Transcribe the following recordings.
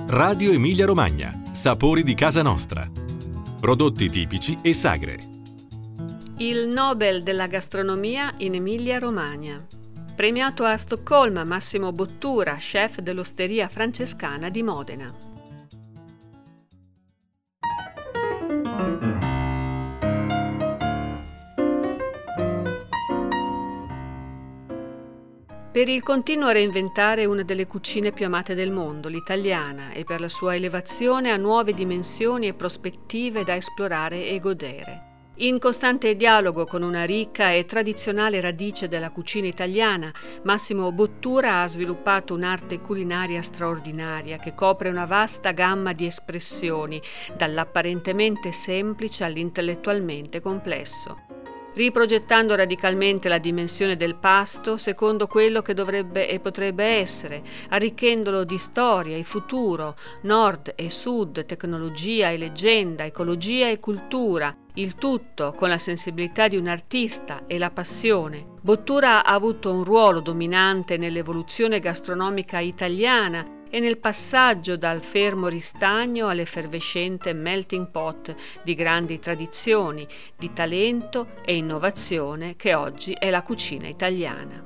Radio Emilia Romagna, sapori di casa nostra. Prodotti tipici e sagre. Il Nobel della gastronomia in Emilia Romagna. Premiato a Stoccolma Massimo Bottura, chef dell'Osteria Francescana di Modena. Per il continuo reinventare una delle cucine più amate del mondo, l'italiana, e per la sua elevazione a nuove dimensioni e prospettive da esplorare e godere. In costante dialogo con una ricca e tradizionale radice della cucina italiana, Massimo Bottura ha sviluppato un'arte culinaria straordinaria che copre una vasta gamma di espressioni, dall'apparentemente semplice all'intellettualmente complesso, riprogettando radicalmente la dimensione del pasto secondo quello che dovrebbe e potrebbe essere, arricchendolo di storia e futuro, nord e sud, tecnologia e leggenda, ecologia e cultura, il tutto con la sensibilità di un artista e la passione. Bottura ha avuto un ruolo dominante nell'evoluzione gastronomica italiana e nel passaggio dal fermo ristagno all'effervescente melting pot di grandi tradizioni, di talento e innovazione che oggi è la cucina italiana.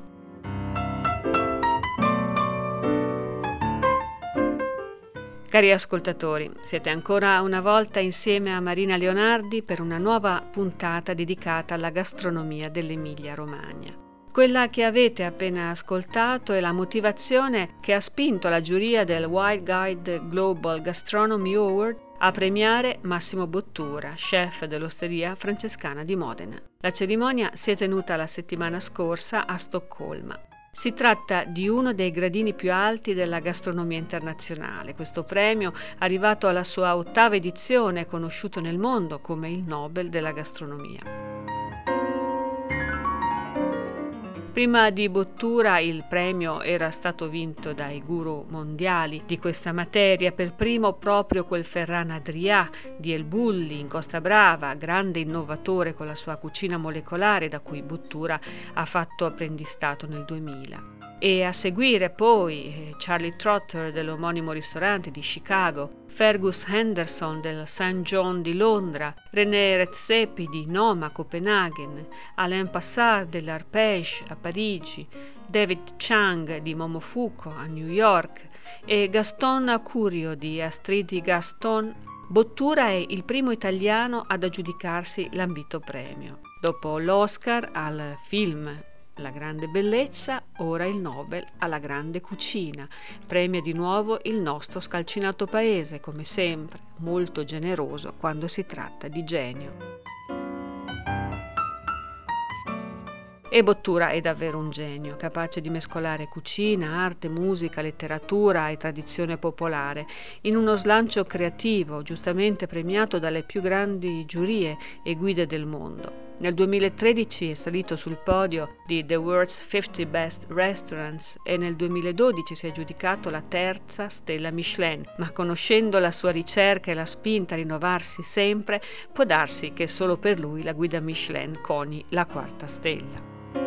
Cari ascoltatori, siete ancora una volta insieme a Marina Leonardi per una nuova puntata dedicata alla gastronomia dell'Emilia Romagna. Quella che avete appena ascoltato è la motivazione che ha spinto la giuria del Wild Guide Global Gastronomy Award a premiare Massimo Bottura, chef dell'Osteria Francescana di Modena. La cerimonia si è tenuta la settimana scorsa a Stoccolma. Si tratta di uno dei gradini più alti della gastronomia internazionale. Questo premio, arrivato alla sua 8ª edizione, è conosciuto nel mondo come il Nobel della gastronomia. Prima di Bottura il premio era stato vinto dai guru mondiali di questa materia, per primo proprio quel Ferran Adrià di El Bulli in Costa Brava, grande innovatore con la sua cucina molecolare da cui Bottura ha fatto apprendistato nel 2000. E a seguire poi Charlie Trotter dell'omonimo ristorante di Chicago, Fergus Henderson del St. John di Londra, René Redzepi di Noma a Copenaghen, Alain Passard dell'Arpège a Parigi, David Chang di Momofuku a New York e Gaston Curio di Astrid Gaston. Bottura è il primo italiano ad aggiudicarsi l'ambito premio. Dopo l'Oscar al film La grande bellezza, ora il Nobel alla grande cucina. Premia di nuovo il nostro scalcinato paese, come sempre, molto generoso quando si tratta di genio. E Bottura è davvero un genio, capace di mescolare cucina, arte, musica, letteratura e tradizione popolare, in uno slancio creativo, giustamente premiato dalle più grandi giurie e guide del mondo. Nel 2013 è salito sul podio di The World's 50 Best Restaurants e nel 2012 si è aggiudicato la 3ª stella Michelin, ma conoscendo la sua ricerca e la spinta a rinnovarsi sempre, può darsi che solo per lui la guida Michelin coni la 4ª stella.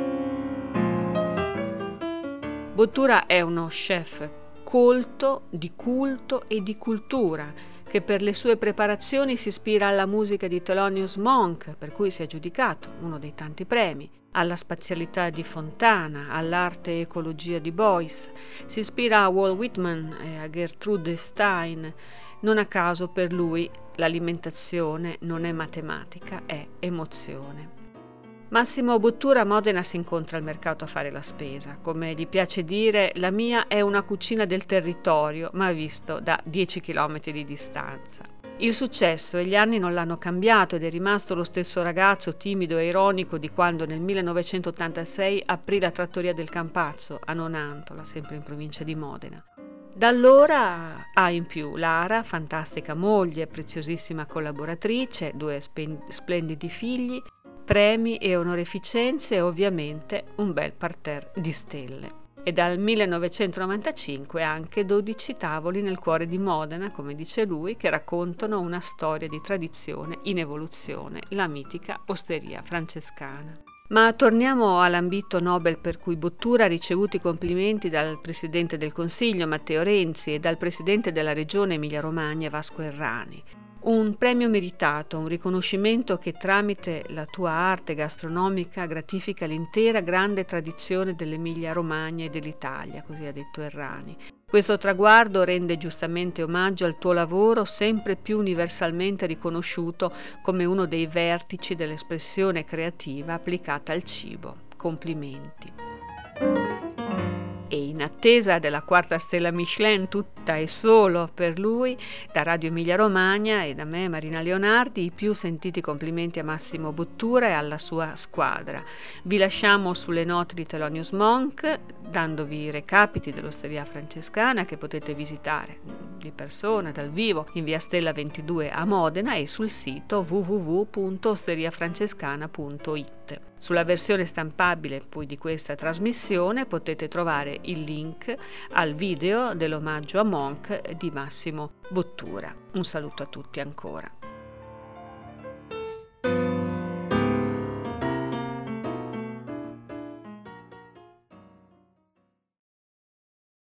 Bottura è uno chef colto, di culto e di cultura, che per le sue preparazioni si ispira alla musica di Thelonious Monk, per cui si è aggiudicato uno dei tanti premi, alla spazialità di Fontana, all'arte e ecologia di Beuys, si ispira a Walt Whitman e a Gertrude Stein. Non a caso per lui l'alimentazione non è matematica, è emozione. Massimo Bottura a Modena si incontra al mercato a fare la spesa. Come gli piace dire, la mia è una cucina del territorio, ma visto da 10 km di distanza. Il successo e gli anni non l'hanno cambiato ed è rimasto lo stesso ragazzo timido e ironico di quando nel 1986 aprì la trattoria del Campazzo a Nonantola, sempre in provincia di Modena. Da allora ha in più Lara, fantastica moglie, preziosissima collaboratrice, 2 splendidi figli, premi e onorificenze e ovviamente un bel parterre di stelle. E dal 1995 anche 12 tavoli nel cuore di Modena, come dice lui, che raccontano una storia di tradizione in evoluzione, la mitica Osteria Francescana. Ma torniamo all'ambito Nobel per cui Bottura ha ricevuto i complimenti dal Presidente del Consiglio Matteo Renzi e dal Presidente della Regione Emilia-Romagna Vasco Errani. Un premio meritato, un riconoscimento che tramite la tua arte gastronomica gratifica l'intera grande tradizione dell'Emilia-Romagna e dell'Italia, così ha detto Errani. Questo traguardo rende giustamente omaggio al tuo lavoro, sempre più universalmente riconosciuto come uno dei vertici dell'espressione creativa applicata al cibo. Complimenti. E in attesa della 4ª stella Michelin tutta e solo per lui, da Radio Emilia Romagna e da me Marina Leonardi, i più sentiti complimenti a Massimo Bottura e alla sua squadra. Vi lasciamo sulle note di Thelonious Monk, dandovi i recapiti dell'Osteria Francescana che potete visitare di persona, dal vivo, in via Stella 22 a Modena e sul sito www.osteriafrancescana.it. Sulla versione stampabile poi di questa trasmissione potete trovare il link al video dell'omaggio a Monk di Massimo Bottura. Un saluto a tutti ancora.